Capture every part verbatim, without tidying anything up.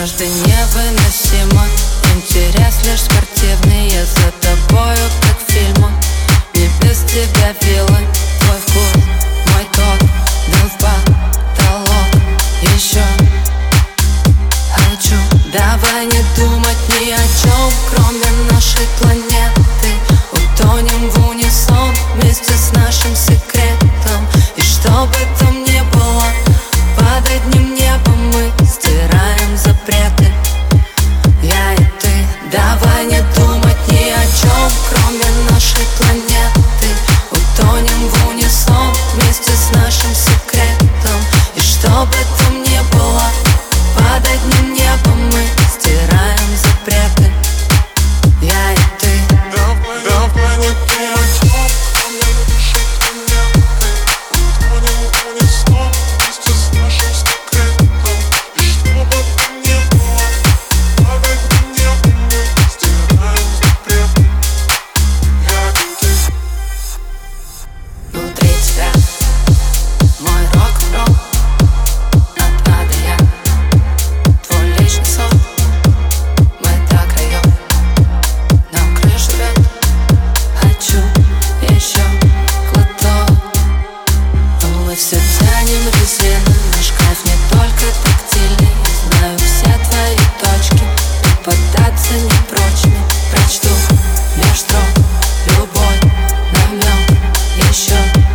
Жажда невыносима, интерес лишь спортивный. Я за тобою, как в фильмах, не без тебя вилы. Твой вкус, мой тот, дым в потолок. Еще хочу, давай не думать ни о чем, кроме нашей планеты. Утонем в унисон вместе с нашим секретом. И что бы там ни было, под одним небом мы стираем запреты. Я и ты, давай не думать ни о чем, кроме нашей планеты. Утонем в унисон вместе с нашим секретом. И что бы там ни было, под одним небом мы стираем запреты. Я и ты. Давай, давай не думать, кроме нашей планеты. Утонем в унисон вместе с нашим секретом. И что бы там ни было, под одним небом мы стираем запреты. Я и ты. Внутри тебя мой рок-н-ролл от А до Я. Твой личный сон, мы до краев. Нам крышу рвет, хочу еще глоток. Но мы все тянем резину, наш кайф не только тактильный. Я знаю все твои точки, попадаться не прочь. Прочту меж строк любой намек. Еще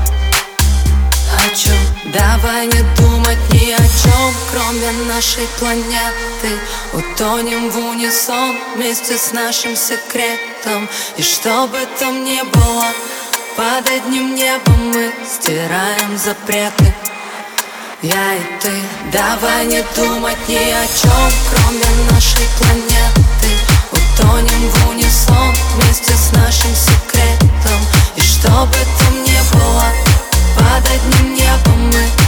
хочу, давай не думать ни о чем, кроме нашей планеты. Утонем в унисон вместе с нашим секретом. И что бы там ни было, под одним небом мы стираем запреты. Я и ты, давай не думать ни о чем, кроме нашей планеты. Утонем в унисон вместе с нашим секретом. И что бы там ни было, под одним небом мы